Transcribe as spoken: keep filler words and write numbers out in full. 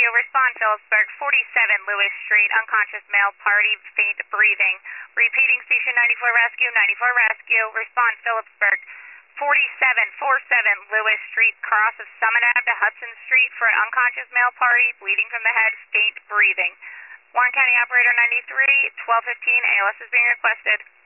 Rescue, respond Phillipsburg, forty-seven Lewis Street, unconscious male, party, faint breathing. Repeating Station ninety-four Rescue, ninety-four Rescue, respond Phillipsburg, forty-seven forty-seven Lewis Street, cross of Summit Avenue to Hudson Street for an unconscious male party, bleeding from the head, faint breathing. Warren County Operator ninety-three, twelve fifteen, A L S is being requested.